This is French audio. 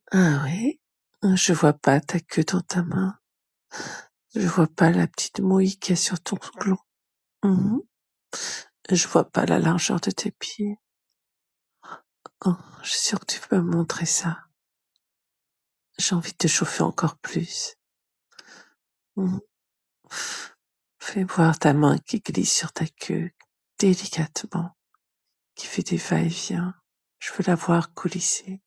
Ah oui? Je vois pas ta queue dans ta main. Je vois pas la petite mouille qu'il y a sur ton gland. Mmh. Je vois pas la largeur de tes pieds. Oh, je suis sûre que tu peux me montrer ça. J'ai envie de te chauffer encore plus. Mmh. Fais voir ta main qui glisse sur ta queue délicatement, qui fait des va-et-vient. Je veux la voir coulisser.